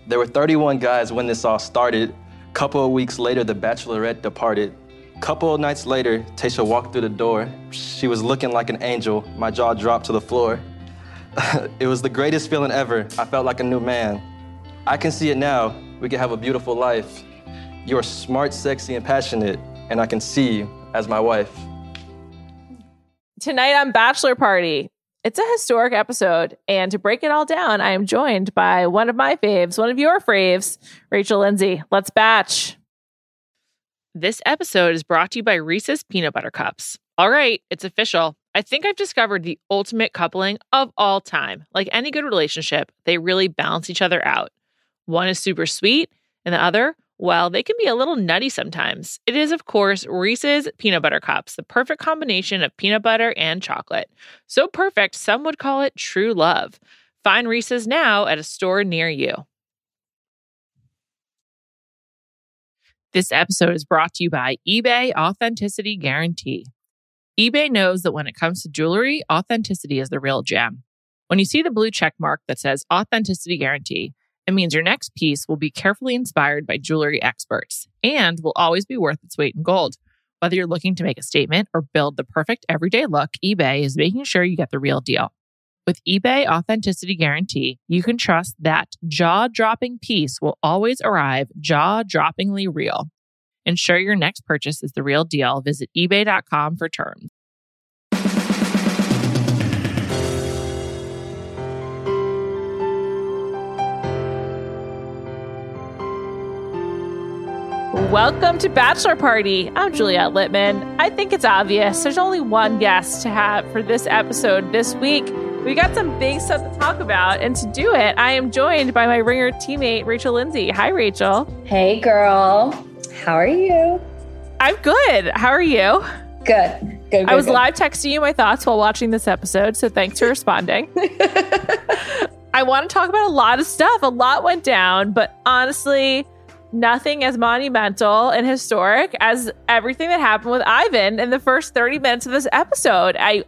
There were 31 guys when this all started. Couple of weeks later, the Bachelorette departed. Couple of nights later, Tayshia walked through the door. She was looking like an angel. My jaw dropped to the floor. It was the greatest feeling ever. I felt like a new man. I can see it now. We can have a beautiful life. You're smart, sexy, and passionate, and I can see you as my wife. Tonight on Bachelor Party, it's a historic episode, and to break it all down, I am joined by one of my faves, one of your faves, Rachel Lindsay. Let's batch. This episode is brought to you by Reese's Peanut Butter Cups. All right, it's official. I think I've discovered the ultimate coupling of all time. Like any good relationship, they really balance each other out. One is super sweet, and the other, well, they can be a little nutty sometimes. It is, of course, Reese's Peanut Butter Cups, the perfect combination of peanut butter and chocolate. So perfect, some would call it true love. Find Reese's now at a store near you. This episode is brought to you by eBay Authenticity Guarantee. eBay knows that when it comes to jewelry, authenticity is the real gem. When you see the blue check mark that says Authenticity Guarantee, it means your next piece will be carefully inspired by jewelry experts and will always be worth its weight in gold. Whether you're looking to make a statement or build the perfect everyday look, eBay is making sure you get the real deal. With eBay Authenticity Guarantee, you can trust that jaw-dropping piece will always arrive jaw-droppingly real. Ensure your next purchase is the real deal. Visit ebay.com for terms. Welcome to Bachelor Party. I'm Juliette Littman. I think it's obvious. There's only one guest to have for this episode this week. We got some big stuff to talk about, and to do it, I am joined by my Ringer teammate, Rachel Lindsay. Hi, Rachel. Hey, girl. How are you? I'm good. How are you? Good. I was live texting you my thoughts while watching this episode, so thanks for responding. I want to talk about a lot of stuff. A lot went down, but honestly, nothing as monumental and historic as everything that happened with Ivan in the first 30 minutes of this episode. I'm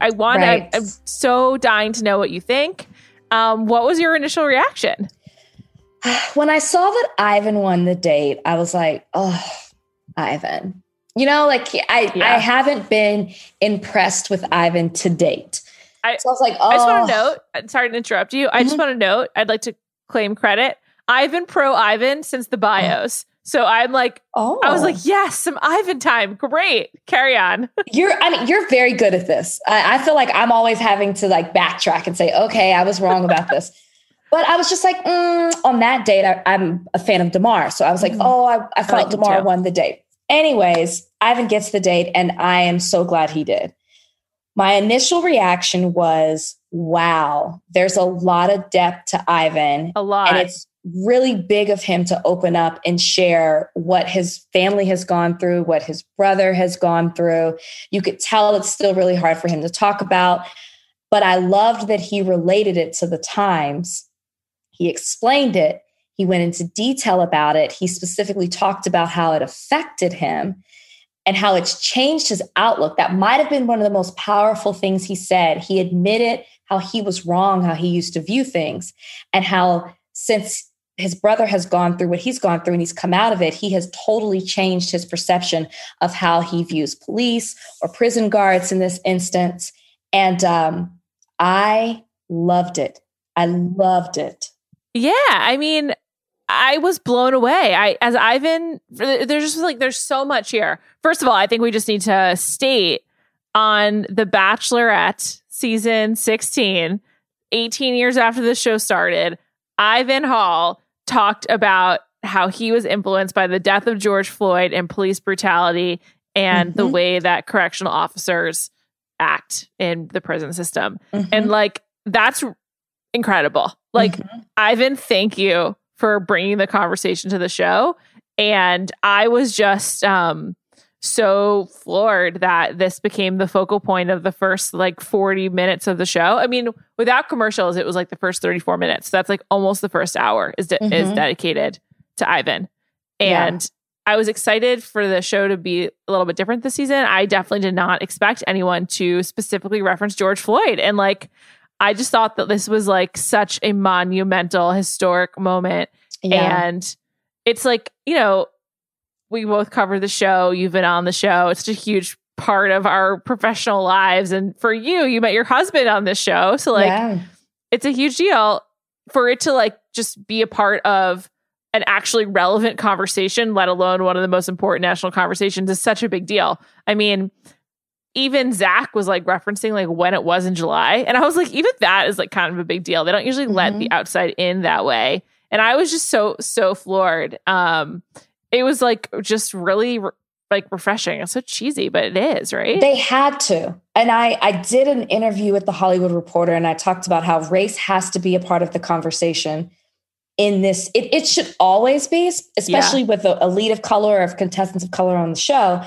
so dying to know what you think. What was your initial reaction? When I saw that Ivan won the date, I was like, oh, Ivan. You know, like I haven't been impressed with Ivan to date. So I was like, oh. I just want to note, sorry to interrupt you. I just want to note, I'd like to claim credit. I've been pro Ivan since the bios. So I'm like, I was like, yes, some Ivan time. Great. Carry on. You're very good at this. I feel like I'm always having to like backtrack and say, okay, I was wrong about this. But I was just like, on that date, I'm a fan of DeMar. So I was like, I thought DeMar won the date. Anyways, Ivan gets the date and I am so glad he did. My initial reaction was, wow, there's a lot of depth to Ivan. A lot. And it's really big of him to open up and share what his family has gone through, what his brother has gone through. You could tell it's still really hard for him to talk about, but I loved that he related it to the times. He explained it. He went into detail about it. He specifically talked about how it affected him and how it's changed his outlook. That might have been one of the most powerful things he said. He admitted how he was wrong, how he used to view things, and how since his brother has gone through what he's gone through and he's come out of it, he has totally changed his perception of how he views police or prison guards in this instance. And I loved it. I loved it. Yeah. I mean, I was blown away. As Ivan, there's so much here. First of all, I think we just need to state on The Bachelorette season 16, 18 years after the show started, Ivan Hall talked about how he was influenced by the death of George Floyd and police brutality and the way that correctional officers act in the prison system. And like, that's incredible. Like, Ivan, thank you for bringing the conversation to the show. And I was just so floored that this became the focal point of the first like 40 minutes of the show. I mean, without commercials, it was like the first 34 minutes. So that's like almost the first hour is dedicated to Ivan. And I was excited for the show to be a little bit different this season. I definitely did not expect anyone to specifically reference George Floyd. And like, I just thought that this was like such a monumental, historic moment. Yeah. And it's like, you know, we both cover the show. You've been on the show. It's a huge part of our professional lives. And for you, you met your husband on this show. So like, it's a huge deal for it to like just be a part of an actually relevant conversation, let alone one of the most important national conversations, is such a big deal. I mean, even Zach was like referencing like when it was in July. And I was like, even that is like kind of a big deal. They don't usually let the outside in that way. And I was just so floored. It was like just really like refreshing. It's so cheesy, but it is, right? They had to. And I did an interview with the Hollywood Reporter, and I talked about how race has to be a part of the conversation in this. It should always be, especially with a lead of color or of contestants of color on the show.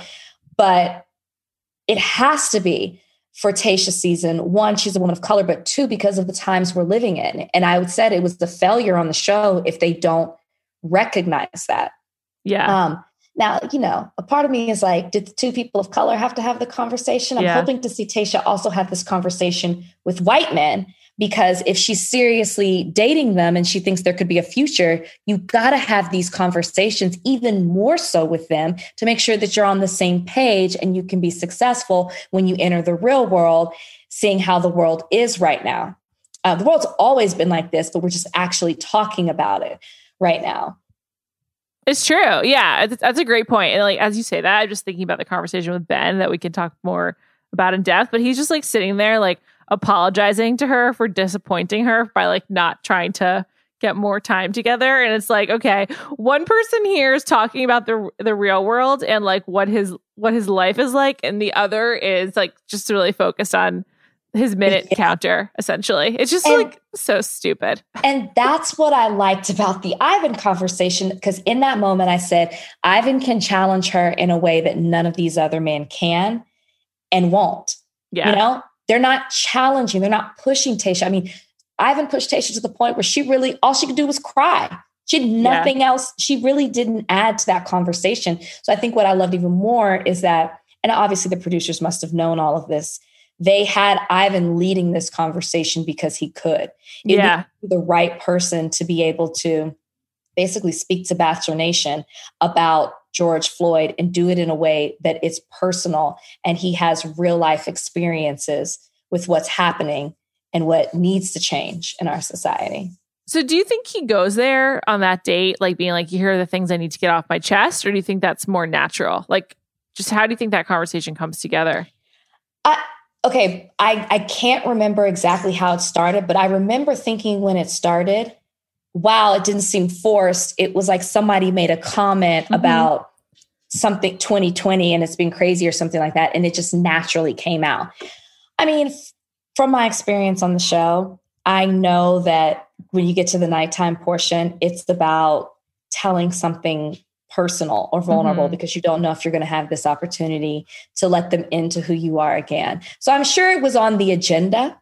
But it has to be for Tayshia's season. One, she's a woman of color, but two, because of the times we're living in. And I would say it was the failure on the show if they don't recognize that. Yeah. Now, you know, a part of me is like, did the two people of color have to have the conversation? I'm hoping to see Tayshia also have this conversation with white men, because if she's seriously dating them and she thinks there could be a future, you got to have these conversations even more so with them to make sure that you're on the same page and you can be successful when you enter the real world, seeing how the world is right now. The world's always been like this, but we're just actually talking about it right now. It's true. Yeah, that's a great point. And like, as you say that, I'm just thinking about the conversation with Ben that we can talk more about in depth, but he's just like sitting there, like apologizing to her for disappointing her by like not trying to get more time together. And it's like, okay, one person here is talking about the real world and like what his life is like. And the other is like just really focused on his minute counter, essentially. It's just like so stupid. And that's what I liked about the Ivan conversation, because in that moment I said, Ivan can challenge her in a way that none of these other men can and won't. Yeah. You know, they're not challenging. They're not pushing Tayshia. I mean, Ivan pushed Tayshia to the point where all she could do was cry. She had nothing else. She really didn't add to that conversation. So I think what I loved even more is that, and obviously the producers must have known all of this, they had Ivan leading this conversation because he could. It was the right person to be able to basically speak to Bachelor Nation about George Floyd and do it in a way that it's personal and he has real life experiences with what's happening and what needs to change in our society. So do you think he goes there on that date, like being like, here are the things I need to get off my chest? Or do you think that's more natural? Like, just how do you think that conversation comes together? Okay, I can't remember exactly how it started, but I remember thinking when it started, wow, it didn't seem forced. It was like somebody made a comment about something 2020 and it's been crazy or something like that. And it just naturally came out. I mean, from my experience on the show, I know that when you get to the nighttime portion, it's about telling something personal or vulnerable because you don't know if you're going to have this opportunity to let them into who you are again. So I'm sure it was on the agenda,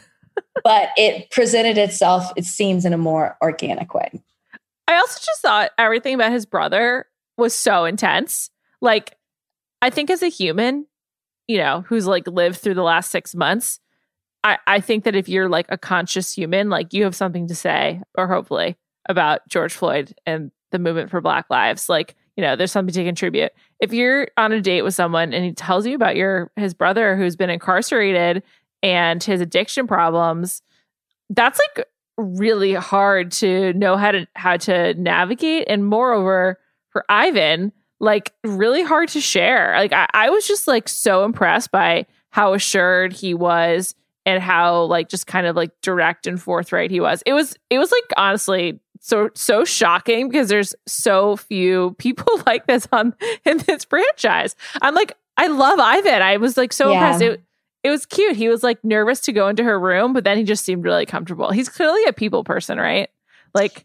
but it presented itself, it seems, in a more organic way. I also just thought everything about his brother was so intense. Like, I think as a human, you know, who's like lived through the last 6 months, I think that if you're like a conscious human, like you have something to say, or hopefully, about George Floyd and the movement for Black lives. Like, you know, there's something to contribute. If you're on a date with someone and he tells you about his brother who's been incarcerated and his addiction problems, that's like really hard to know how to navigate. And moreover, for Ivan, like really hard to share. Like I was just like so impressed by how assured he was and how like just kind of like direct and forthright he was. It was like honestly so shocking because there's so few people like this in this franchise. I'm like, I love Ivan. I was like so impressed. It was cute. He was like nervous to go into her room, but then he just seemed really comfortable. He's clearly a people person, right? Like,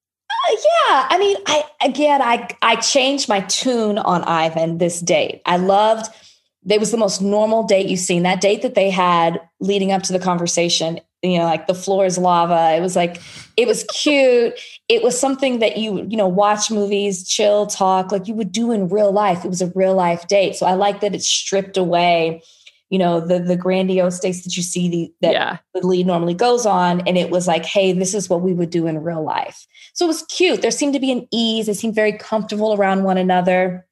yeah. I mean, I changed my tune on Ivan this date. It was the most normal date you've seen. That date that they had leading up to the conversation, you know, like the floor is lava. It was like, it was cute. It was something that you watch movies, chill, talk like you would do in real life. It was a real life date. So I like that it's stripped away the grandiose dates that you see the lead normally goes on. And it was like, hey, this is what we would do in real life. So it was cute. There seemed to be an ease. They seemed very comfortable around one another.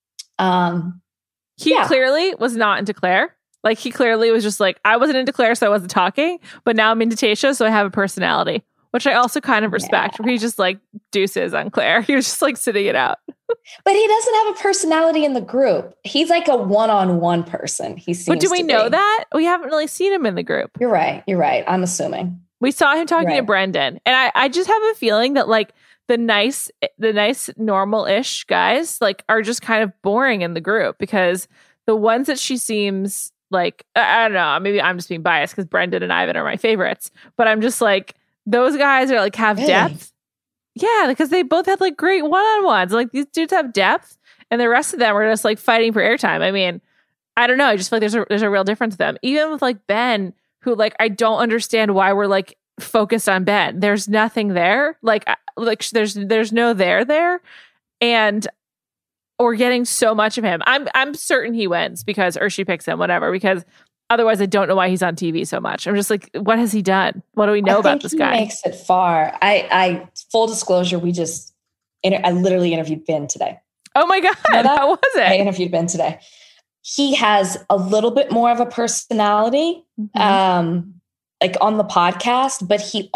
He clearly was not into Claire. Like, he clearly was just like, I wasn't into Claire, so I wasn't talking, but now I'm into Tayshia, so I have a personality, which I also kind of respect, where he's just like deuces on Claire. He was just like sitting it out. But he doesn't have a personality in the group. He's like a one-on-one person. He seems. But do we know that? We haven't really seen him in the group. You're right. I'm assuming. We saw him talking to Brendan. And I just have a feeling that like the nice normal-ish guys like are just kind of boring in the group, because the ones that she seems like, I don't know, maybe I'm just being biased because Brendan and Ivan are my favorites, but I'm just like, those guys are like have depth. Yeah, because they both had like great one-on-ones. Like, these dudes have depth, and the rest of them are just like fighting for airtime. I mean, I don't know. I just feel like there's a real difference with them. Even with like Ben, who like I don't understand why we're like focused on Ben. There's nothing there. Like there's no there, and we're getting so much of him. I'm certain he wins or she picks him, whatever. Because otherwise, I don't know why he's on TV so much. I'm just like, what has he done? What do we know about this guy? He makes it far. I full disclosure, I literally interviewed Ben today. Oh my God. How was it? I interviewed Ben today. He has a little bit more of a personality, like on the podcast, but he's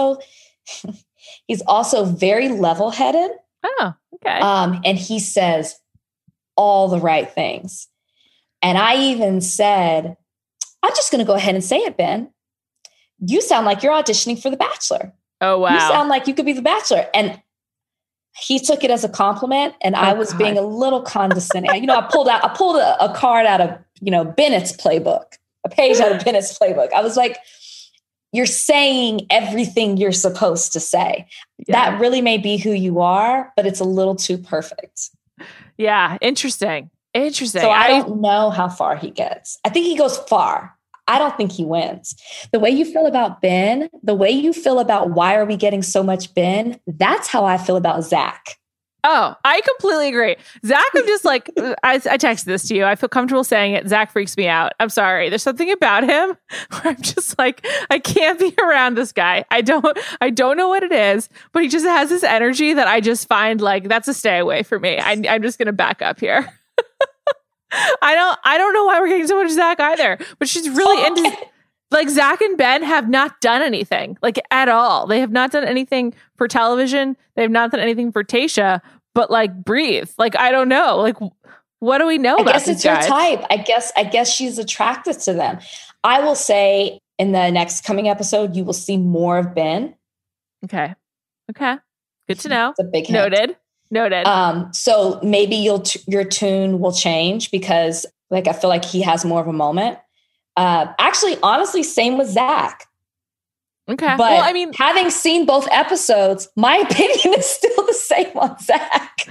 also very level-headed. Oh, okay. And he says all the right things. And I even said, I'm just going to go ahead and say it, Ben. You sound like you're auditioning for The Bachelor. Oh, wow. You sound like you could be The Bachelor. And he took it as a compliment, and I was being a little condescending. I pulled a card out of, Bennett's playbook, a page out of Bennett's playbook. I was like, you're saying everything you're supposed to say. Yeah. That really may be who you are, but it's a little too perfect. Yeah. Interesting. So I don't know how far he gets. I think he goes far. I don't think he wins. The way you feel about Ben, the way you feel about why are we getting so much Ben, that's how I feel about Zach. Oh, I completely agree. Zach, I'm just like, I texted this to you. I feel comfortable saying it. Zach freaks me out. I'm sorry. There's something about him where I'm just like, I can't be around this guy. I don't know what it is, but he just has this energy that I just find like, that's a stay away for me. I'm just going to back up here. I don't know why we're getting so much Zach either, but she's really into, like, Zach and Ben have not done anything like at all. They have not done anything for television. They have not done anything for Tayshia, but like breathe. Like, I don't know. Like, what do we know about these guys? I guess it's her type. I guess she's attracted to them. I will say in the next coming episode, you will see more of Ben. Okay. Good to know. It's a big hint. Noted. So maybe your tune will change because like, I feel like he has more of a moment. Actually, honestly, same with Zach. Okay. But well, I mean, having seen both episodes, my opinion is still the same on Zach.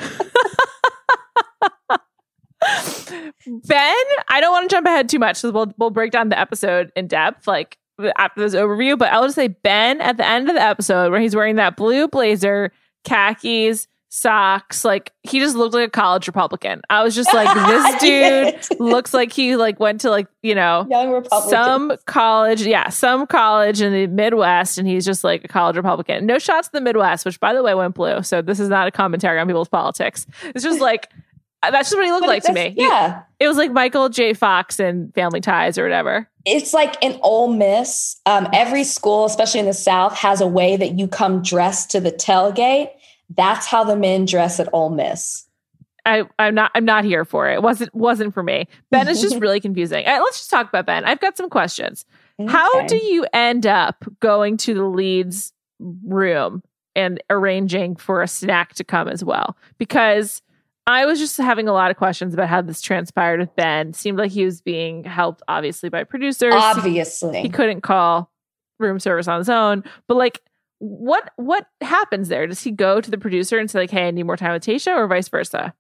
Ben, I don't want to jump ahead too much because we'll break down the episode in depth, like after this overview. But I'll just say Ben at the end of the episode where he's wearing that blue blazer, khakis, socks, like he just looked like a college Republican. I was just like, this dude looks like he like went to like, young Republicans. some college in the Midwest, and he's just like a college Republican. No shots in the Midwest, which by the way went blue. So this is not a commentary on people's politics. It's just like that's just what he looked like to me. Yeah, it was like Michael J. Fox in Family Ties or whatever. It's like in Ole Miss. Every school, especially in the South, has a way that you come dressed to the tailgate. That's how the men dress at Ole Miss. I'm not here for it. It wasn't for me. Ben is just really confusing. Let's just talk about Ben. I've got some questions. Okay. How do you end up going to the lead's room and arranging for a snack to come as well? Because I was just having a lot of questions about how this transpired with Ben. Seemed like he was being helped, obviously, by producers. Obviously. He couldn't call room service on his own. But like, what happens there? Does he go to the producer and say like, hey, I need more time with Tayshia, or vice versa?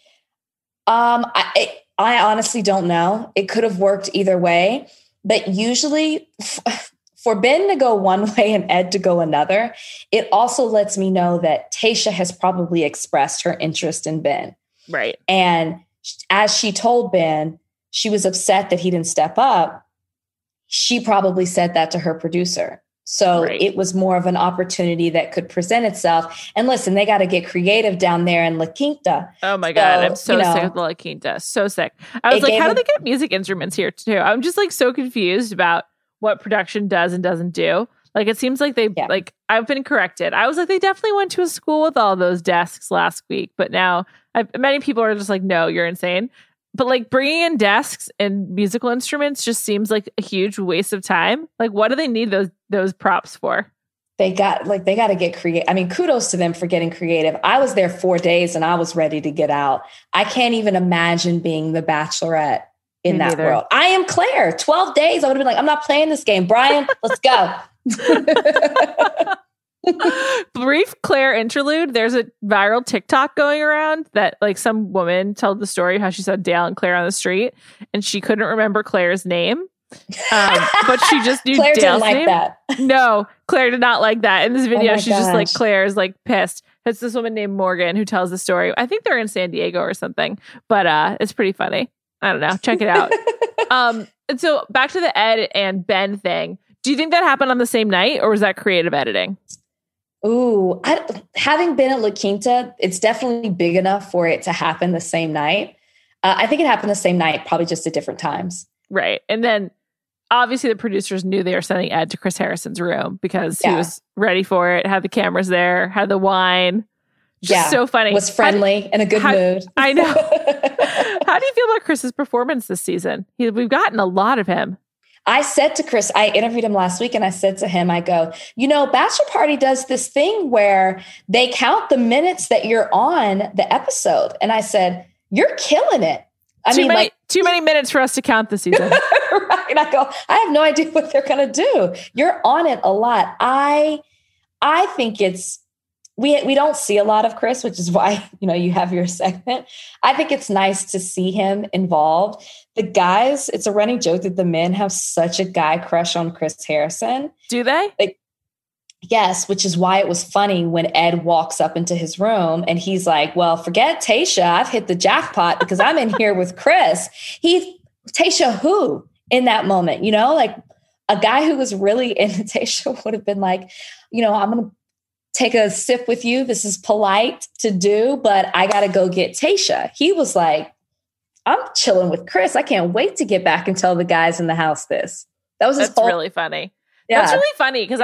I honestly don't know. It could have worked either way, but usually for Ben to go one way and Ed to go another, it also lets me know that Tayshia has probably expressed her interest in Ben. Right. And as she told Ben, she was upset that he didn't step up. She probably said that to her producer. So it was more of an opportunity that could present itself. And listen, they got to get creative down there in La Quinta. Oh my God. I'm so sick of the La Quinta. So sick. I was like, how do they get music instruments here too? I'm just like so confused about what production does and doesn't do. Like, it seems like like, I've been corrected. I was like, they definitely went to a school with all those desks last week. But now many people are just like, no, you're insane. But like bringing in desks and musical instruments just seems like a huge waste of time. Like, what do they need those props for? They got to get creative. I mean, kudos to them for getting creative. I was there 4 days and I was ready to get out. I can't even imagine being the Bachelorette in that world. I am Claire. 12 days. I would have been like, I'm not playing this game. Brian, let's go. Brief Claire interlude. There's a viral TikTok going around that like some woman told the story how she saw Dale and Claire on the street and she couldn't remember Claire's name, but she just knew Claire Dale's didn't like name. that. No, Claire did not like that. In this video, she's just like, gosh. Claire's like pissed. It's this woman named Morgan who tells the story. I think they're in San Diego or something, but it's pretty funny. I don't know. Check it out. And so back to the Ed and Ben thing. Do you think that happened on the same night or was that creative editing? Ooh, having been at La Quinta, it's definitely big enough for it to happen the same night. I think it happened the same night, probably just at different times. Right. And then obviously the producers knew they were sending Ed to Chris Harrison's room because he was ready for it, had the cameras there, had the wine. Just so funny. Was friendly, in a good mood. I know. How do you feel about Chris's performance this season? We've gotten a lot of him. I said to Chris, I interviewed him last week and I said to him, I go, Bachelor Party does this thing where they count the minutes that you're on the episode. And I said, you're killing it. Too many minutes for us to count this season. Right. And I go, I have no idea what they're going to do. You're on it a lot. I think we don't see a lot of Chris, which is why, you have your segment. I think it's nice to see him involved. The guys, it's a running joke that the men have such a guy crush on Chris Harrison. Do they? Yes, which is why it was funny when Ed walks up into his room and he's like, well, forget Tayshia. I've hit the jackpot because I'm in here with Chris. Tayshia who in that moment, like a guy who was really into Tayshia would have been like, I'm going to take a sip with you. This is polite to do, but I got to go get Tayshia. He was like, I'm chilling with Chris. I can't wait to get back and tell the guys in the house this. That's really funny. Yeah. That's really funny because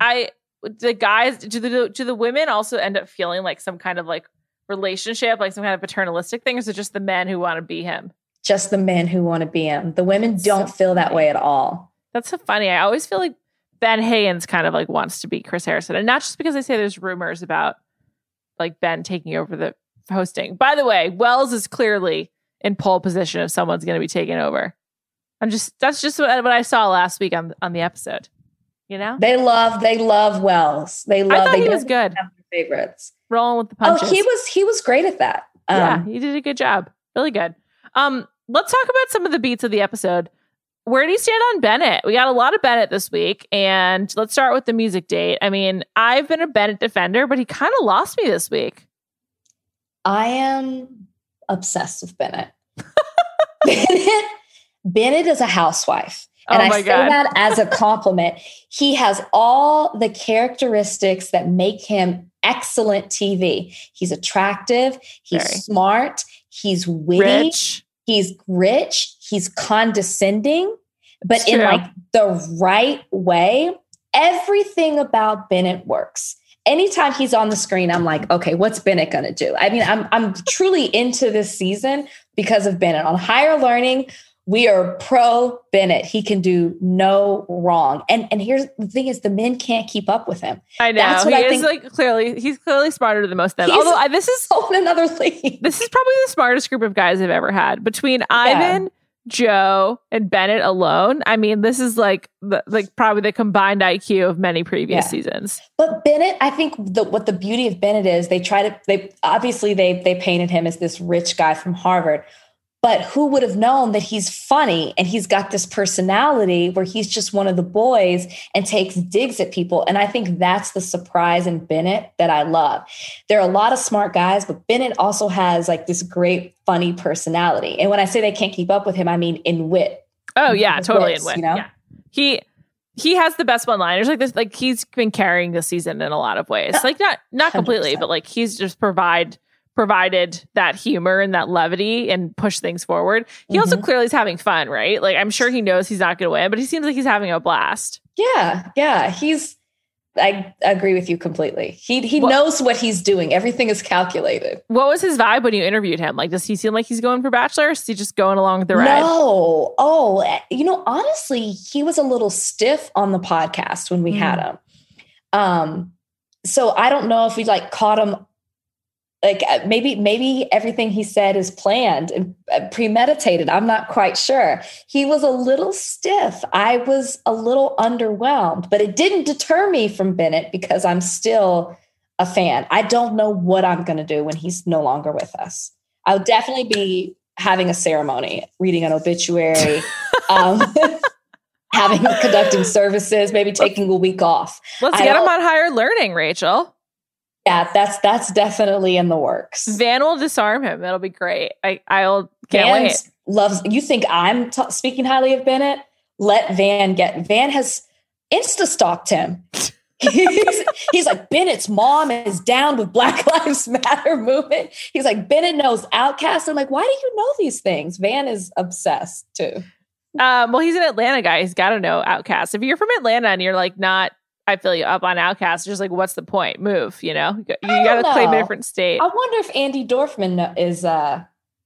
the guys, do the women also end up feeling like some kind of like relationship, like some kind of paternalistic thing, or is it just the men who want to be him? Just the men who want to be him. The women don't feel that way at all. That's so funny. I always feel like Ben Haynes kind of like wants to be Chris Harrison, and not just because I say there's rumors about like Ben taking over the hosting. By the way, Wells is clearly in pole position if someone's going to be taking over. That's just what I saw last week on the episode. They love Wells. I thought he was good. Favorites rolling with the punches. Oh, he was great at that. Yeah, he did a good job. Really good. Let's talk about some of the beats of the episode. Where do you stand on Bennett? We got a lot of Bennett this week, and let's start with the music date. I mean, I've been a Bennett defender, but he kind of lost me this week. I am obsessed with Bennett. Bennett is a housewife. And I say that as a compliment. He has all the characteristics that make him excellent TV. He's attractive. He's smart. He's witty. He's rich. He's condescending, but in like the right way. Everything about Bennett works. Anytime he's on the screen, I'm like, okay, what's Bennett going to do? I mean, I'm truly into this season because of Bennett. On Higher Learning, we are pro Bennett. He can do no wrong. And here's the thing is the men can't keep up with him. I know. That's what I think. He's clearly smarter than most of them. Although this is in another league. This is probably the smartest group of guys I've ever had. Between Ivan, Joe, and Bennett alone, I mean, this is like probably the combined IQ of many previous seasons. But Bennett, I think what the beauty of Bennett is they obviously painted him as this rich guy from Harvard. But who would have known that he's funny and he's got this personality where he's just one of the boys and takes digs at people. And I think that's the surprise in Bennett that I love. There are a lot of smart guys, but Bennett also has like this great, funny personality. And when I say they can't keep up with him, I mean in wit. Oh yeah, totally in wit. You know? Yeah. He has the best one-liners like this. Like he's been carrying the season in a lot of ways. Like not completely, 100%. But like he's just provided that humor and that levity and push things forward. He also clearly is having fun, right? Like I'm sure he knows he's not going to win, but he seems like he's having a blast. Yeah. I agree with you completely. He knows what he's doing. Everything is calculated. What was his vibe when you interviewed him? Like, does he seem like he's going for Bachelor? Or is he just going along with the ride? No. Honestly, he was a little stiff on the podcast when we had him. So I don't know if we like caught him. Like maybe everything he said is planned and premeditated. I'm not quite sure. He was a little stiff. I was a little underwhelmed, but it didn't deter me from Bennett because I'm still a fan. I don't know what I'm going to do when he's no longer with us. I'll definitely be having a ceremony, reading an obituary, conducting services, maybe taking a week off. Let's get him on Higher Learning, Rachel. Yeah, that's definitely in the works. Van will disarm him. It'll be great. I'll can't wait. You think I'm speaking highly of Bennett? Let Van has Insta-stalked him. He's like, Bennett's mom is down with Black Lives Matter movement. He's like, Bennett knows Outkast. I'm like, why do you know these things? Van is obsessed too. Well, he's an Atlanta guy. He's got to know Outkast. If you're from Atlanta and you're like not, I feel you up on Outkast. Just like, what's the point? Move, you know? You got to claim a different state. I wonder if Andy Dorfman is an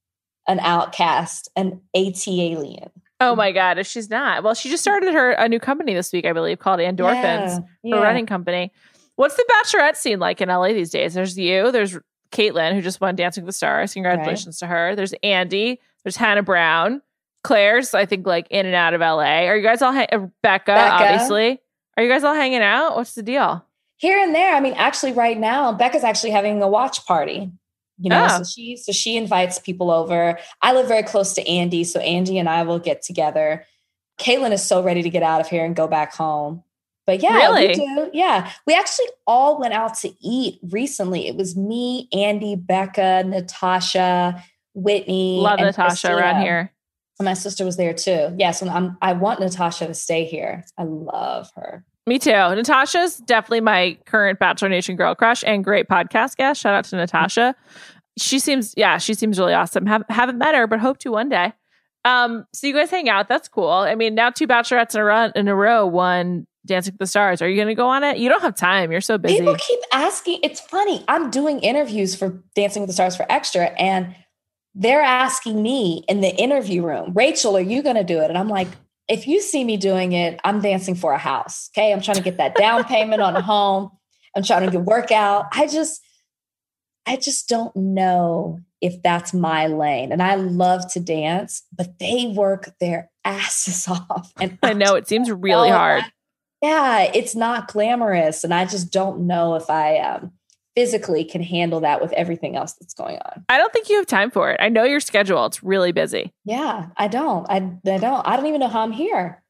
Outkast, an AT alien. Oh my God, if she's not. Well, she just started a new company this week, I believe, called Endorphins, her running company. What's the Bachelorette scene like in LA these days? There's you, there's Caitlyn, who just won Dancing with the Stars. Congratulations to her. There's Andy, there's Hannah Brown. Claire's, I think, like in and out of LA. Are you guys all, Becca, obviously. Are you guys all hanging out? What's the deal? Here and there. I mean, actually right now, Becca's actually having a watch party. You know, so she invites people over. I live very close to Andy, so Andy and I will get together. Caitlyn is so ready to get out of here and go back home. But yeah, really? We do. Yeah. We actually all went out to eat recently. It was me, Andy, Becca, Natasha, Whitney. Love and Natasha Christina. Around here. And my sister was there too. Yes, I want Natasha to stay here. I love her. Me too. Natasha's definitely my current Bachelor Nation girl crush and great podcast guest. Shout out to Natasha. She seems really awesome. Haven't met her, but hope to one day. So you guys hang out. That's cool. I mean, now 2 Bachelorettes in a row won Dancing with the Stars. Are you going to go on it? You don't have time. You're so busy. People keep asking. It's funny. I'm doing interviews for Dancing with the Stars for Extra, and they're asking me in the interview room, Rachel, are you going to do it? And I'm like, if you see me doing it, I'm dancing for a house. Okay. I'm trying to get that down payment on a home. I'm trying to work out. I just don't know if that's my lane. And I love to dance, but they work their asses off. And I know it seems really hard. Yeah. It's not glamorous. And I just don't know if I, physically can handle that with everything else that's going on. I don't think you have time for it. I know your schedule. It's really busy. Yeah, I don't. I don't even know how I'm here.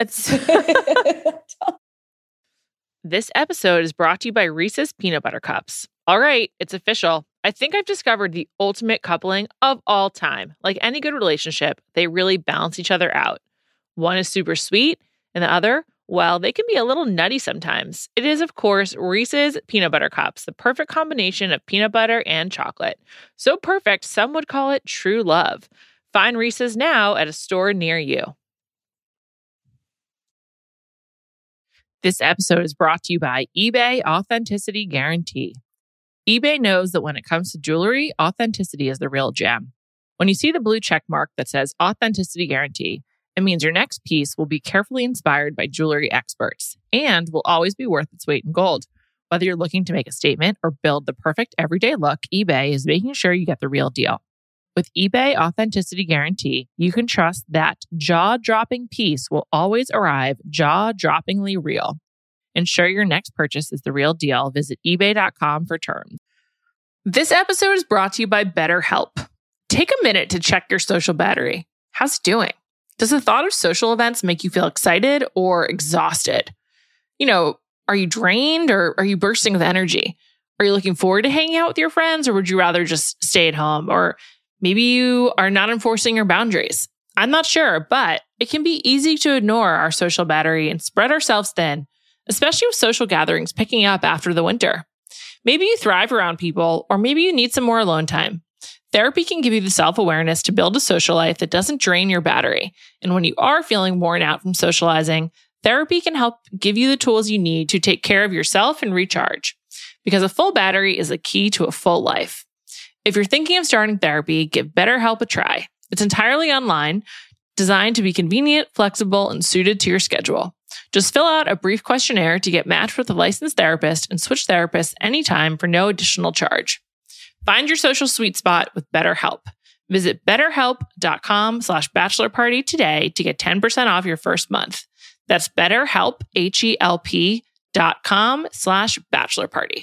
This episode is brought to you by Reese's Peanut Butter Cups. All right, it's official. I think I've discovered the ultimate coupling of all time. Like any good relationship, they really balance each other out. One is super sweet, and the other, well, they can be a little nutty sometimes. It is, of course, Reese's Peanut Butter Cups, the perfect combination of peanut butter and chocolate. So perfect, some would call it true love. Find Reese's now at a store near you. This episode is brought to you by eBay Authenticity Guarantee. eBay knows that when it comes to jewelry, authenticity is the real gem. When you see the blue check mark that says Authenticity Guarantee, it means your next piece will be carefully inspired by jewelry experts and will always be worth its weight in gold. Whether you're looking to make a statement or build the perfect everyday look, eBay is making sure you get the real deal. With eBay Authenticity Guarantee, you can trust that jaw-dropping piece will always arrive jaw-droppingly real. Ensure your next purchase is the real deal. Visit ebay.com for terms. This episode is brought to you by BetterHelp. Take a minute to check your social battery. How's it doing? Does the thought of social events make you feel excited or exhausted? Are you drained or are you bursting with energy? Are you looking forward to hanging out with your friends, or would you rather just stay at home? Or maybe you are not enforcing your boundaries. I'm not sure, but it can be easy to ignore our social battery and spread ourselves thin, especially with social gatherings picking up after the winter. Maybe you thrive around people, or maybe you need some more alone time. Therapy can give you the self-awareness to build a social life that doesn't drain your battery. And when you are feeling worn out from socializing, therapy can help give you the tools you need to take care of yourself and recharge. Because a full battery is the key to a full life. If you're thinking of starting therapy, give BetterHelp a try. It's entirely online, designed to be convenient, flexible, and suited to your schedule. Just fill out a brief questionnaire to get matched with a licensed therapist and switch therapists anytime for no additional charge. Find your social sweet spot with BetterHelp. Visit betterhelp.com/bachelorparty today to get 10% off your first month. That's BetterHelp, HELP.com/bachelorparty.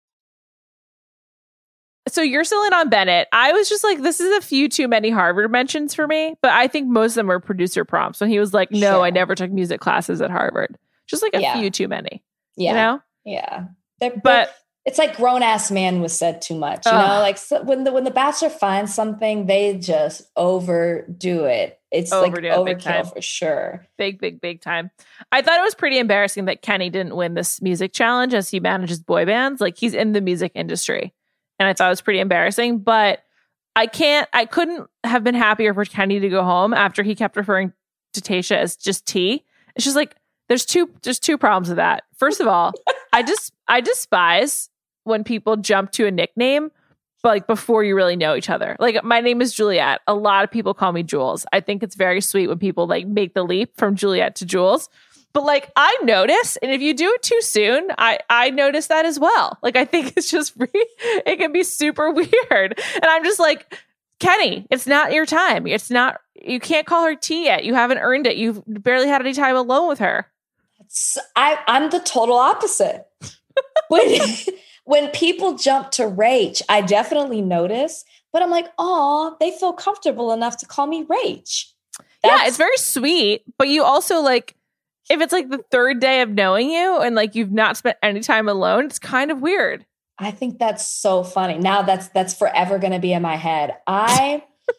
So you're still in on Bennett. I was just like, this is a few too many Harvard mentions for me, but I think most of them were producer prompts. When he was like, no, I never took music classes at Harvard. Just like a few too many. Yeah. Yeah. But it's like grown ass man was said too much. Like when the Bachelor finds something, they just overdo it. It's like overkill for sure. Big time. I thought it was pretty embarrassing that Kenny didn't win this music challenge as he manages boy bands. Like, he's in the music industry. And I thought it was pretty embarrassing, but I couldn't have been happier for Kenny to go home after he kept referring to Tayshia as just T. It's just like, there's two problems with that. First of all, I despise when people jump to a nickname, but like before you really know each other. Like, my name is Juliet. A lot of people call me Jules. I think it's very sweet when people like make the leap from Juliet to Jules. But like, I notice, and if you do it too soon, I notice that as well. Like, I think it's just it can be super weird. And I'm just like, Kenny, it's not your time. You can't call her T yet. You haven't earned it. You've barely had any time alone with her. I'm the total opposite. When people jump to Rach, I definitely notice, but I'm like, oh, they feel comfortable enough to call me Rach. Yeah, it's very sweet. But you also like, if it's like the third day of knowing you and like you've not spent any time alone, it's kind of weird. I think that's so funny. Now that's forever going to be in my head. I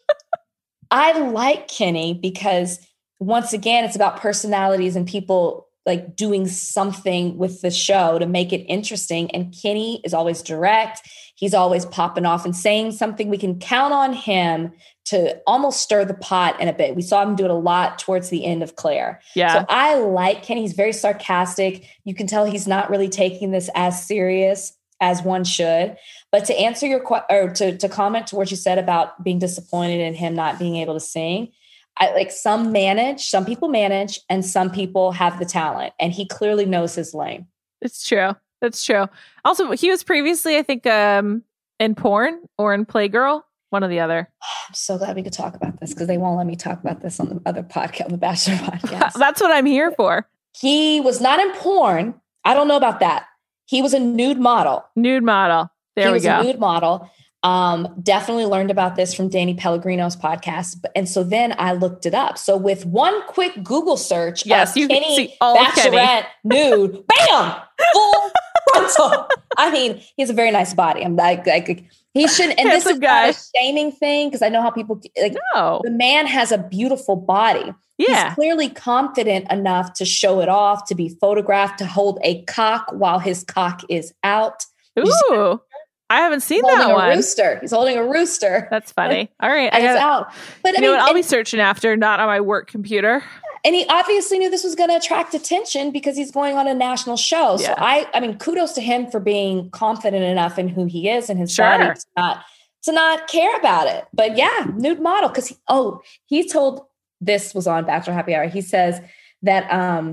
like Kenny because, once again, it's about personalities and people like doing something with the show to make it interesting. And Kenny is always direct. He's always popping off and saying something. We can count on him to almost stir the pot in a bit. We saw him do it a lot towards the end of Claire. Yeah. So I like Kenny. He's very sarcastic. You can tell he's not really taking this as serious as one should. But to answer your question, or to comment to what you said about being disappointed in him not being able to sing, some people manage, and some people have the talent. And he clearly knows his lane. It's true. That's true. Also, he was previously, I think, in porn or in Playgirl, one or the other. I'm so glad we could talk about this because they won't let me talk about this on the other podcast, the Bachelor podcast. That's what I'm here for. He was not in porn. I don't know about that. He was a nude model. Nude model. There we go. He was a nude model. Definitely learned about this from Danny Pellegrino's podcast. And so then I looked it up. So with one quick Google search, yes, you Kenny, can see all Bachelorette, nude, bam, full frontal. I mean, he has a very nice body. I'm like he shouldn't. And this is not a shaming thing because I know how people the man has a beautiful body. Yeah. He's clearly confident enough to show it off, to be photographed, to hold a cock while his cock is out. Ooh. I haven't seen that one. Rooster. He's holding a rooster. That's funny. All right. I got out. But you know what? I'll be searching after, not on my work computer. And he obviously knew this was going to attract attention because he's going on a national show. Yeah. So I mean, kudos to him for being confident enough in who he is and his body to not care about it. But yeah, nude model. Because he told, this was on Bachelor Happy Hour. He says that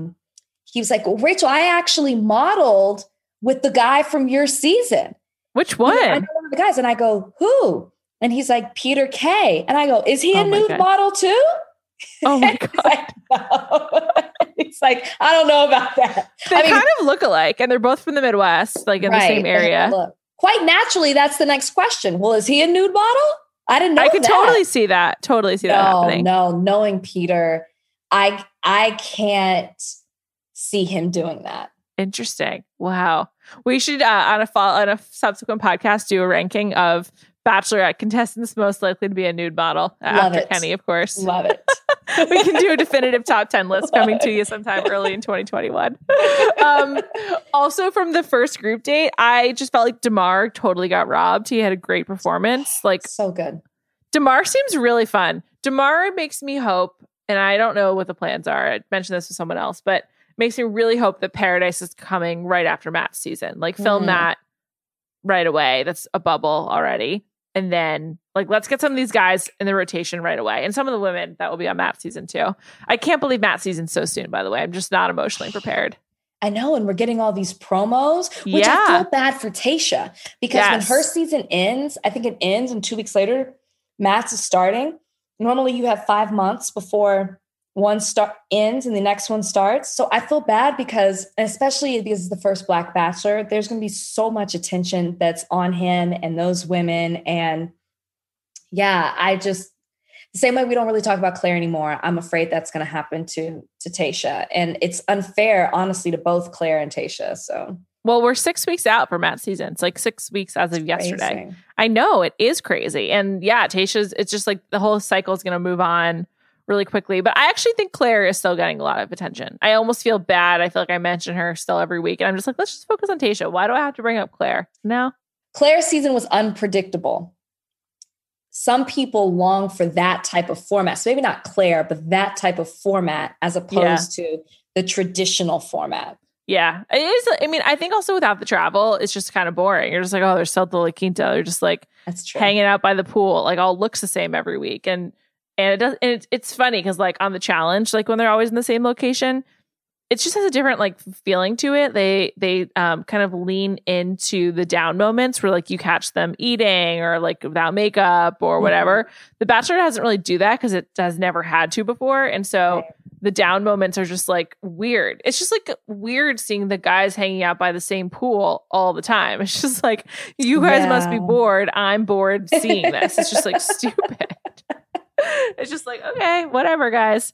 he was like, well, Rachel, I actually modeled with the guy from your season. Which one? I know one of the guys. And I go, who? And he's like, Peter Kay. And I go, is he a nude model too? Oh my God. No. He's like, I don't know about that. They kind of look alike, and they're both from the Midwest, like in the same area. Quite naturally, that's the next question. Well, is he a nude model? I didn't know I could that. totally see that. Totally see that happening. No, knowing Peter, I can't see him doing that. Interesting. Wow. We should on a subsequent podcast do a ranking of Bachelorette contestants most likely to be a nude model after Kenny, of course. Love it. We can do a definitive top 10 list coming to you sometime early in 2021. Also, from the first group date, I just felt like DeMar totally got robbed. He had a great performance. Like, so good. DeMar seems really fun. DeMar makes me hope, and I don't know what the plans are. I mentioned this with someone else, but makes me really hope that Paradise is coming right after Matt's season. Like, film that right away. That's a bubble already. And then, like, let's get some of these guys in the rotation right away. And some of the women that will be on Matt's season, too. I can't believe Matt's season's so soon, by the way. I'm just not emotionally prepared. I know. And we're getting all these promos, which I feel bad for Tayshia. Because when her season ends, I think it ends, and 2 weeks later, Matt's is starting. Normally, you have 5 months before one ends and the next one starts. So I feel bad because, especially because it's the first Black Bachelor, there's going to be so much attention that's on him and those women. And the same way we don't really talk about Claire anymore, I'm afraid that's going to happen to Tayshia. And it's unfair, honestly, to both Claire and Tayshia. So, well, we're 6 weeks out for Matt's season. It's like 6 weeks as of yesterday. Crazy. I know, it is crazy. And Tayshia's, it's just like the whole cycle is going to move on really quickly. But I actually think Claire is still getting a lot of attention. I almost feel bad. I feel like I mention her still every week. And I'm just like, let's just focus on Tayshia. Why do I have to bring up Claire now? Claire's season was unpredictable. Some people long for that type of format. So maybe not Claire, but that type of format as opposed to the traditional format. Yeah. It is. I mean, I think also without the travel, it's just kind of boring. You're just like, oh, there's Celta La Quinta. They're just like hanging out by the pool. Like, all looks the same every week. And it does. And it's funny because, like, on the challenge, like when they're always in the same location, it just has a different like feeling to it. They kind of lean into the down moments where like you catch them eating or like without makeup or whatever. The Bachelor doesn't really do that because it has never had to before. And so the down moments are just like weird. It's just like weird seeing the guys hanging out by the same pool all the time. It's just like, you guys must be bored. I'm bored seeing this. It's just like stupid. It's just like, okay, whatever, guys.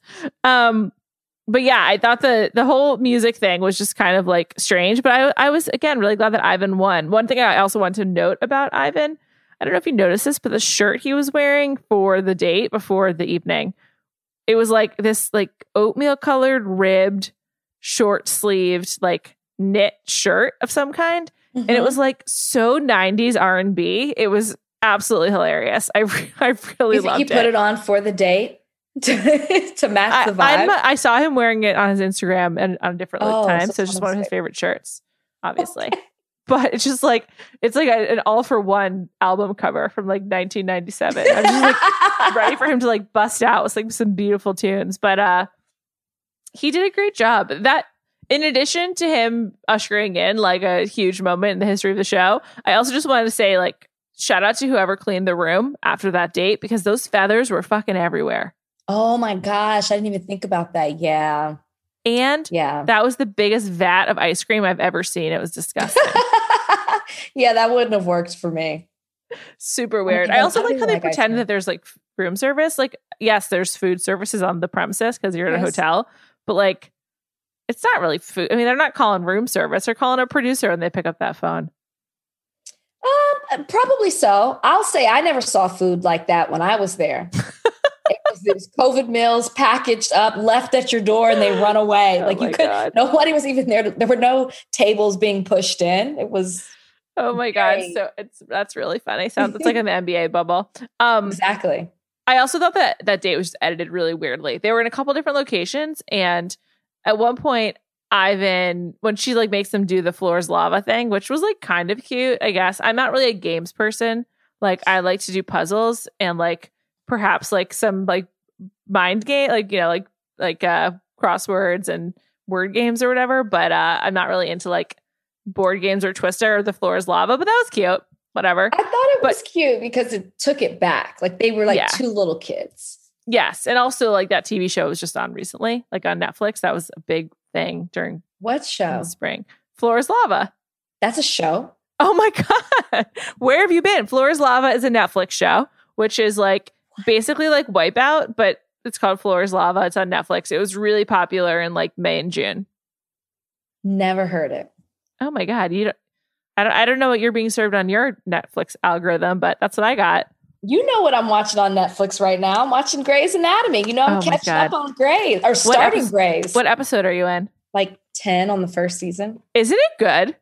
But yeah, I thought the whole music thing was just kind of like strange. But I was, again, really glad that Ivan won. One thing I also want to note about Ivan, I don't know if you noticed this, but the shirt he was wearing for the date before the evening, it was like this like oatmeal colored ribbed short sleeved like knit shirt of some kind. And it was like so 90s R&B. It was absolutely hilarious. I really loved it. You put it on for the date to match the vibe. I saw him wearing it on his Instagram and on different times. So it's just one of his favorite shirts, obviously. Okay. But it's just like, it's like an All For One album cover from like 1997. I'm just like ready for him to like bust out with like some beautiful tunes. But he did a great job. That, in addition to him ushering in like a huge moment in the history of the show, I also just wanted to say, like, shout out to whoever cleaned the room after that date, because those feathers were fucking everywhere. Oh my gosh, I didn't even think about that. Yeah. And that was the biggest vat of ice cream I've ever seen. It was disgusting. Yeah, that wouldn't have worked for me. Super weird. I also like how they pretend that there's like room service. Like, yes, there's food services on the premises because you're in a hotel, but like, it's not really food. I mean, they're not calling room service. They're calling a producer and they pick up that phone. Probably so. I'll say I never saw food like that when I was there. It was these COVID meals packaged up, left at your door, and they run away. Like you could, nobody was even there. There were no tables being pushed in. It was. Oh my God. So that's really funny. Sounds, it's like an NBA bubble. Exactly. I also thought that date was just edited really weirdly. They were in a couple different locations. And at one point, Ivan, when she like makes them do the floor is lava thing, which was like kind of cute, I guess. I'm not really a games person. Like, I like to do puzzles and like perhaps like some like mind game, like, you know, like crosswords and word games or whatever. But I'm not really into like board games or Twister or the floor is lava. But that was cute. Whatever. I thought it was cute because it took it back. Like they were like two little kids. Yes. And also like that TV show was just on recently, like on Netflix. That was a big thing during what show? Spring. Floor is Lava. That's a show. Oh my God. Where have you been? Floor is Lava is a Netflix show which is like basically like Wipeout, but it's called Floor is Lava. It's on Netflix. It was really popular in like May and June. Never heard it. Oh my God. I don't know what you're being served on your Netflix algorithm, but that's what I got. You know what I'm watching on Netflix right now? I'm watching Grey's Anatomy. You know, I'm catching up on Grey's or starting Grey's. What episode are you in? Like 10 on the first season. Isn't it good?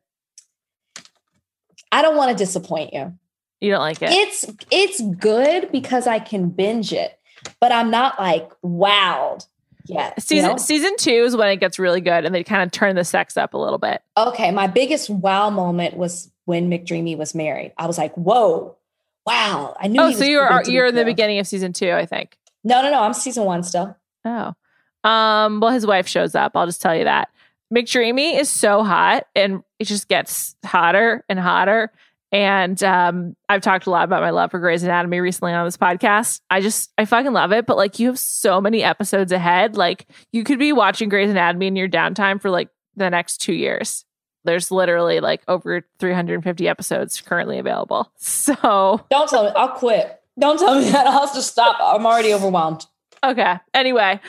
I don't want to disappoint you. You don't like it? It's good because I can binge it, but I'm not like wowed yet. Season 2 is when it gets really good and they kind of turn the sex up a little bit. Okay. My biggest wow moment was when McDreamy was married. I was like, whoa. Wow, I knew. Oh, so you're in the beginning of season 2, I think. No, I'm season 1 still. Oh, well, his wife shows up. I'll just tell you that McDreamy is so hot, and it just gets hotter and hotter. And I've talked a lot about my love for Grey's Anatomy recently on this podcast. I fucking love it. But like, you have so many episodes ahead. Like, you could be watching Grey's Anatomy in your downtime for like the next 2 years. There's literally like over 350 episodes currently available. So don't tell me. I'll quit. Don't tell me that. I'll have to stop. I'm already overwhelmed. Okay. Anyway,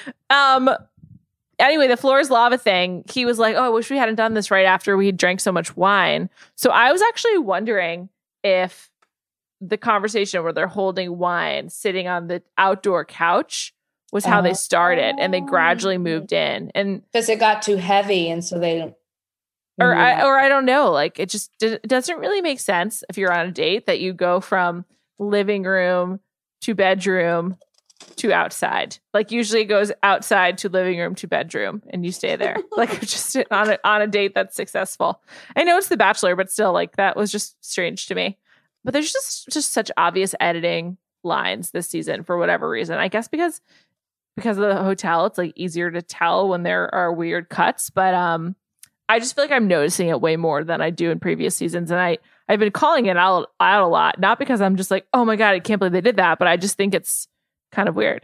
the Floor is Lava thing. He was like, "Oh, I wish we hadn't done this right after we drank so much wine." So I was actually wondering if the conversation where they're holding wine, sitting on the outdoor couch, was how they started, and they gradually moved in, and because it got too heavy, and so they. Or I don't know. Like, it just doesn't really make sense if you're on a date that you go from living room to bedroom to outside. Like, usually it goes outside to living room to bedroom and you stay there. Like, just on a date that's successful. I know it's The Bachelor, but still, like, that was just strange to me. But there's just such obvious editing lines this season for whatever reason. I guess because of the hotel, it's like easier to tell when there are weird cuts. But I just feel like I'm noticing it way more than I do in previous seasons. And I've been calling it out a lot, not because I'm just like, oh my God, I can't believe they did that. But I just think it's kind of weird.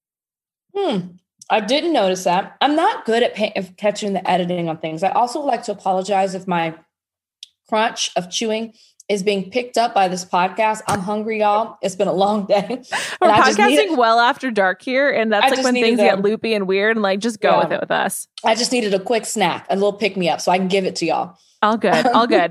I didn't notice that. I'm not good at catching the editing on things. I also like to apologize if my crunch of chewing is being picked up by this podcast. I'm hungry, y'all. It's been a long day. We're podcasting well after dark here, and that's like when things get loopy and weird, and like, just go with it with us. I just needed a quick snack, a little pick-me-up, so I can give it to y'all. All good. All good.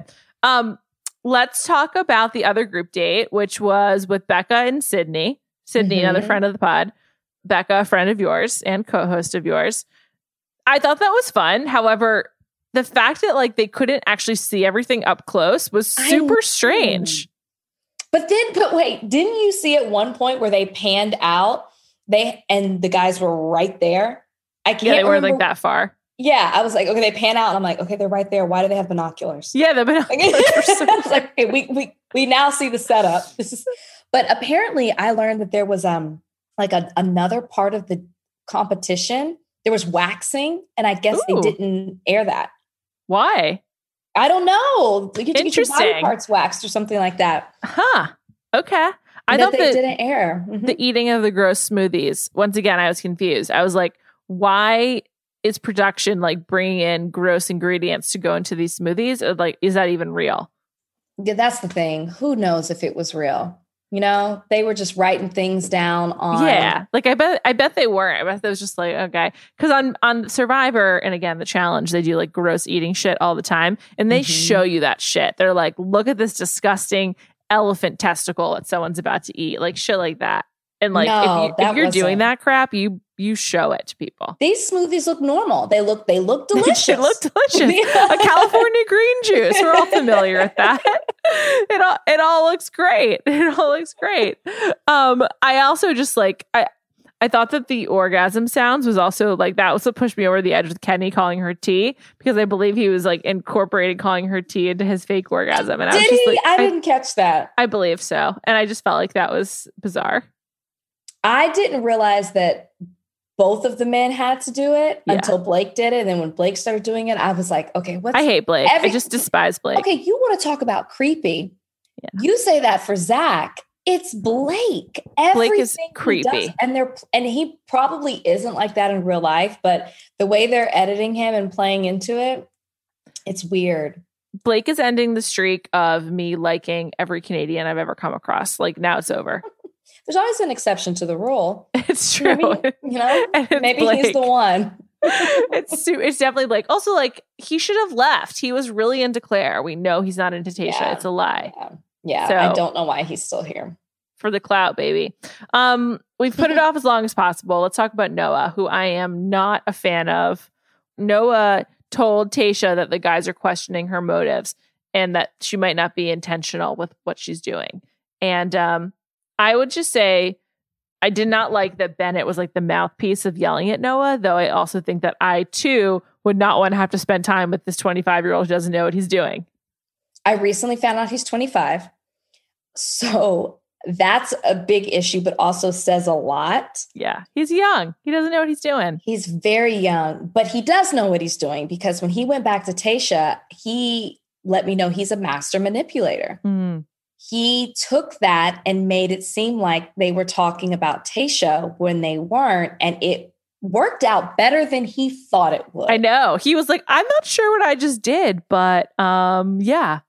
Let's talk about the other group date, which was with Becca and Sydney. Sydney, another friend of the pod. Becca, a friend of yours and co-host of yours. I thought that was fun. However, the fact that like they couldn't actually see everything up close was super strange. But wait, didn't you see at one point where they panned out and the guys were right there? They weren't like that far. Yeah, I was like, okay, they pan out and I'm like, okay, they're right there. Why do they have binoculars? Yeah, the binoculars were so I was like, okay, we now see the setup. But apparently I learned that there was another part of the competition. There was waxing, and I guess they didn't air that. Why? I don't know. You get to get your Interesting. body parts waxed or something like that. Huh. Okay. I thought they didn't air. The eating of the gross smoothies. Once again, I was confused. I was like, why is production like bringing in gross ingredients to go into these smoothies? Or like, is that even real? Yeah, that's the thing. Who knows if it was real? You know, they were just writing things down on. Yeah, like I bet they weren't. I bet it was just like, okay, because on Survivor and again the challenge, they do like gross eating shit all the time, and they show you that shit. They're like, look at this disgusting elephant testicle that someone's about to eat, like shit like that. And like, if you're doing that crap, you show it to people. These smoothies look normal. They look delicious. They look delicious. A California green juice. We're all familiar with that. It all looks great. It all looks great. I also just like I thought that the orgasm sounds was also like that was what pushed me over the edge with Kenny calling her T, because I believe he was like incorporating calling her T into his fake orgasm. And Did he? I didn't catch that. I believe so, and I just felt like that was bizarre. I didn't realize that both of the men had to do it until Blake did it. And then when Blake started doing it, I was like, okay, I hate Blake. I just despise Blake. Okay, you want to talk about creepy. Yeah. You say that for Zach. It's Blake. Blake is creepy. And he probably isn't like that in real life, but the way they're editing him and playing into it, it's weird. Blake is ending the streak of me liking every Canadian I've ever come across. Like, now it's over. There's always an exception to the rule. It's true. Maybe he's the one. It's definitely Blake. Also, like, he should have left. He was really into Claire. We know he's not into Tayshia. Yeah. It's a lie. Yeah. So, I don't know why he's still here. For the clout, baby. We've put it off as long as possible. Let's talk about Noah, who I am not a fan of. Noah told Tayshia that the guys are questioning her motives and that she might not be intentional with what she's doing. And I would just say I did not like that Bennett was like the mouthpiece of yelling at Noah, though I also think that I, too, would not want to have to spend time with this 25-year-old who doesn't know what he's doing. I recently found out he's 25. So that's a big issue, but also says a lot. Yeah, he's young. He doesn't know what he's doing. He's very young, but he does know what he's doing because when he went back to Tayshia, he let me know he's a master manipulator. Mm. He took that and made it seem like they were talking about Tayshia when they weren't, and it worked out better than he thought it would. I know. He was like, I'm not sure what I just did, but yeah.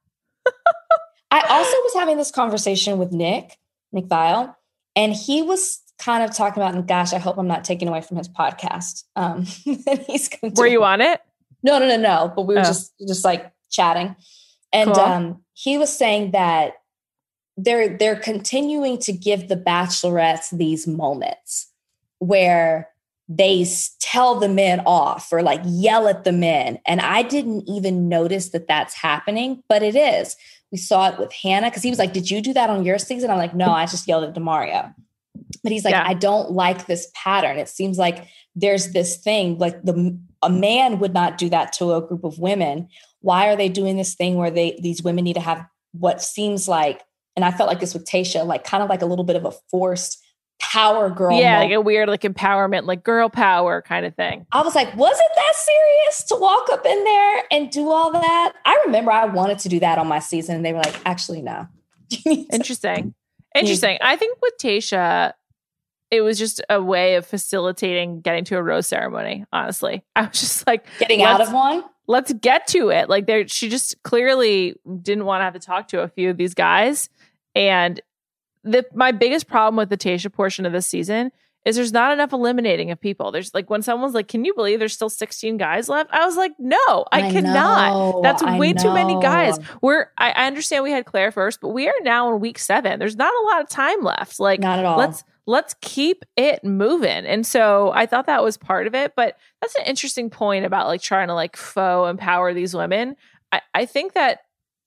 I also was having this conversation with Nick Viall, and he was kind of talking about, and gosh, I hope I'm not taking away from his podcast. He's going to. Were you on it? No. But we were just like chatting. And cool. He was saying that they're continuing to give the bachelorettes these moments where they tell the men off or like yell at the men. And I didn't even notice that that's happening, but it is. We saw it with Hannah because he was like, did you do that on your season? I'm like, no, I just yelled at DeMario. But he's like, I don't like this pattern. It seems like there's this thing like a man would not do that to a group of women. Why are they doing this thing where these women need to have what seems like, and I felt like this with Tayshia, like kind of like a little bit of a forced power girl. Yeah, like a weird like empowerment, like girl power kind of thing. I was like, was it that serious to walk up in there and do all that? I remember I wanted to do that on my season and they were like, actually, no. Interesting. I think with Tayshia, it was just a way of facilitating getting to a rose ceremony, honestly. I was just like... Getting out of one? Let's get to it. Like she just clearly didn't want to have to talk to a few of these guys. And my biggest problem with the Tayshia portion of this season is there's not enough eliminating of people. There's like when someone's like, can you believe there's still 16 guys left? I was like, no, I cannot. That's way too many guys. I understand we had Claire first, but we are now in week 7. There's not a lot of time left. Like, not at all. Let's keep it moving. And so I thought that was part of it, but that's an interesting point about like trying to like faux empower these women. I think that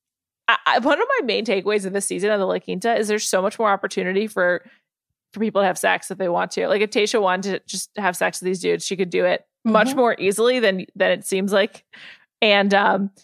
one of my main takeaways of this season of the La Quinta is there's so much more opportunity for people to have sex if they want to. Like if Tayshia wanted to just have sex with these dudes, she could do it much more easily than it seems like. And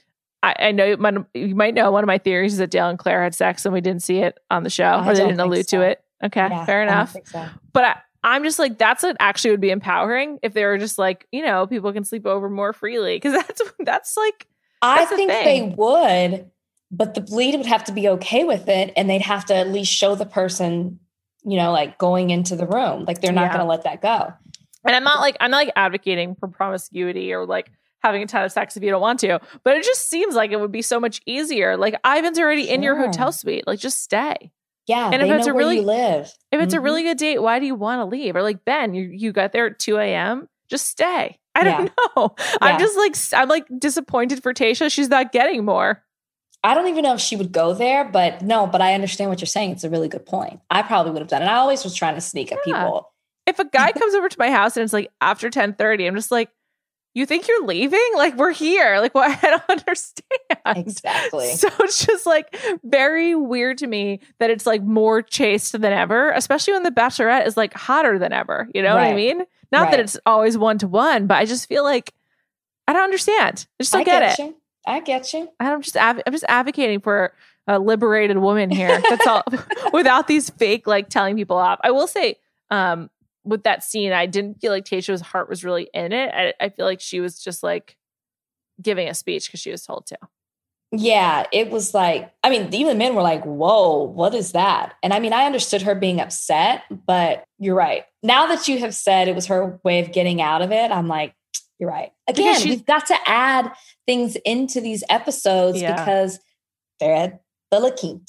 I know you might know one of my theories is that Dale and Claire had sex and we didn't see it on the show, or they didn't allude to it. Okay, yeah, fair enough. So. But I'm just like, that's what actually would be empowering if they were just like, people can sleep over more freely. Because that's like, I think they would. But the bleed would have to be okay with it, and they'd have to at least show the person, like going into the room. Like they're not going to let that go. And I'm not like advocating for promiscuity or like having a ton of sex if you don't want to. But it just seems like it would be so much easier. Like Ivan's already in your hotel suite. Like just stay. Yeah, and if it's where you live. If it's a really good date, why do you want to leave? Or like Ben, you got there at 2 a.m. Just stay. I don't know. Yeah. I'm like disappointed for Tayshia. She's not getting more. I don't even know if she would go there, but I understand what you're saying. It's a really good point. I probably would have done it. I always was trying to sneak at people. If a guy comes over to my house and it's like after 10:30, I'm just like, you think you're leaving? Like we're here. Like what? I don't understand. Exactly. So it's just like very weird to me that it's like more chaste than ever, especially when the Bachelorette is like hotter than ever. You know what I mean? Not that it's always 1-to-1, but I just feel like I don't understand. I just don't get it. I get you. I'm just advocating for a liberated woman here. That's all. Without these fake like telling people off. I will say, with that scene, I didn't feel like Tayshia's heart was really in it. I feel like she was just like giving a speech because she was told to. Yeah, it was like, I mean, even the men were like, "Whoa, what is that?" And I mean, I understood her being upset, but you're right. Now that you have said it was her way of getting out of it, I'm like, you're right. Again, we've got to add things into these episodes because they're at the La Quinta.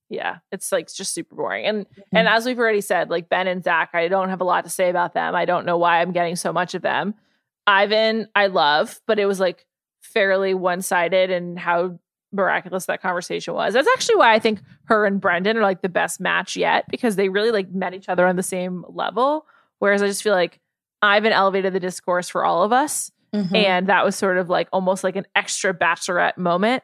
Yeah, it's like just super boring. And as we've already said, like Ben and Zach, I don't have a lot to say about them. I don't know why I'm getting so much of them. Ivan, I love, but it was like fairly one-sided in how miraculous that conversation was. That's actually why I think her and Brendan are like the best match yet, because they really like met each other on the same level. Whereas I just feel like Ivan elevated the discourse for all of us. And that was sort of like almost like an extra Bachelorette moment.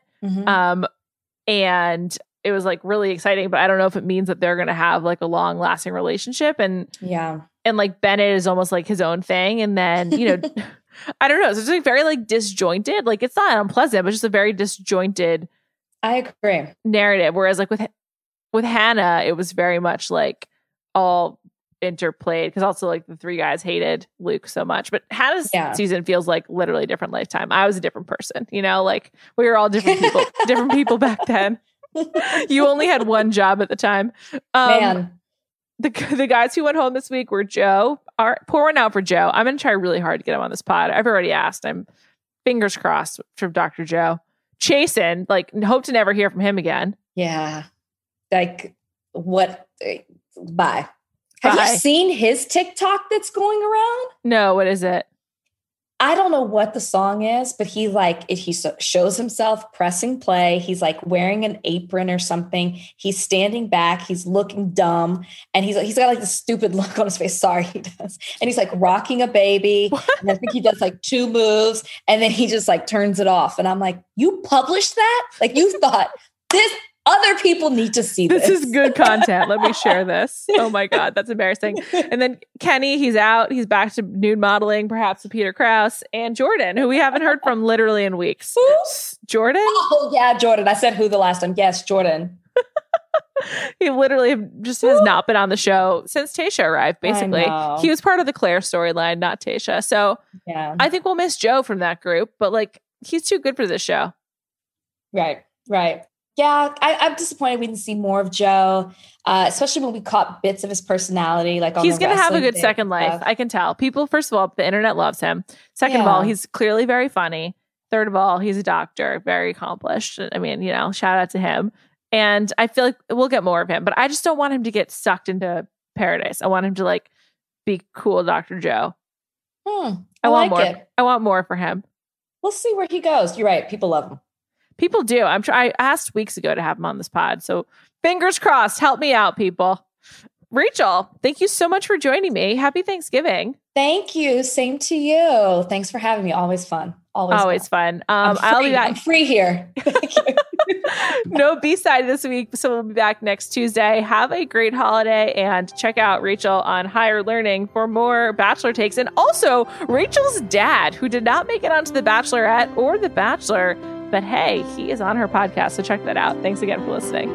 And it was like really exciting, but I don't know if it means that they're going to have like a long lasting relationship. And like Bennett is almost like his own thing. And then, you know, I don't know. So it's like very like disjointed. Like it's not unpleasant, but just a very disjointed. I agree. Narrative. Whereas like with Hannah, it was very much like all interplayed, because also like the three guys hated Luke so much. But Hannah's season feels like literally a different lifetime. I was a different person, you know, like we were all different people, different people back then. You only had one job at the time. Man. The guys who went home this week were Joe. Pour one out for Joe. I'm going to try really hard to get him on this pod. I've already asked. I'm fingers crossed for Dr. Joe. Chasen, like, hope to never hear from him again. Yeah. Like, what? Bye. Have you seen his TikTok that's going around? No, what is it? I don't know what the song is, but he shows himself pressing play. He's like wearing an apron or something. He's standing back. He's looking dumb. And he's got like this stupid look on his face. Sorry, he does. And he's like rocking a baby. What? And I think he does like 2 moves and then he just like turns it off. And I'm like, you published that? Like you thought this... Other people need to see this. This is good content. Let me share this. Oh my God, that's embarrassing. And then Kenny, he's out. He's back to nude modeling, perhaps with Peter Krause, and Jordan, who we haven't heard from literally in weeks. Who? Jordan? Oh yeah, Jordan. I said who the last time. Yes, Jordan. He literally just has not been on the show since Tayshia arrived, basically. He was part of the Claire storyline, not Tayshia. So I think we'll miss Joe from that group, but like he's too good for this show. Right. Yeah, I'm disappointed we didn't see more of Joe, especially when we caught bits of his personality. Like he's going to have a good second life. I can tell. People, first of all, the internet loves him. Second of all, he's clearly very funny. Third of all, he's a doctor, very accomplished. I mean, you know, shout out to him. And I feel like we'll get more of him, but I just don't want him to get sucked into paradise. I want him to like be cool, Dr. Joe. I want more. I want more for him. We'll see where he goes. You're right. People love him. People do. I asked weeks ago to have him on this pod. So fingers crossed. Help me out, people. Rachel, thank you so much for joining me. Happy Thanksgiving. Thank you. Same to you. Thanks for having me. Always fun. Always fun. I'll be back. I'm free here. Thank you. No B-side this week, so we'll be back next Tuesday. Have a great holiday and check out Rachel on Higher Learning for more Bachelor takes. And also Rachel's dad, who did not make it onto The Bachelorette or The Bachelor, but hey, he is on her podcast, so check that out. Thanks again for listening.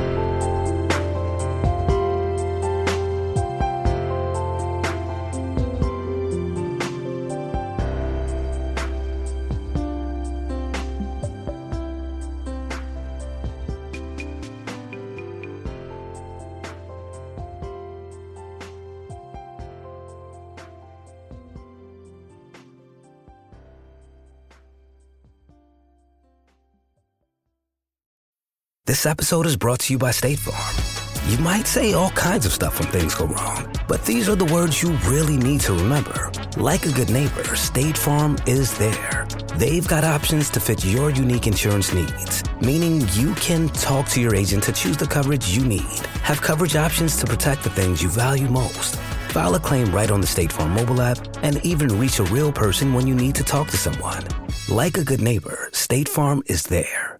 This episode is brought to you by State Farm. You might say all kinds of stuff when things go wrong, but these are the words you really need to remember. Like a good neighbor, State Farm is there. They've got options to fit your unique insurance needs, meaning you can talk to your agent to choose the coverage you need, have coverage options to protect the things you value most, file a claim right on the State Farm mobile app, and even reach a real person when you need to talk to someone. Like a good neighbor, State Farm is there.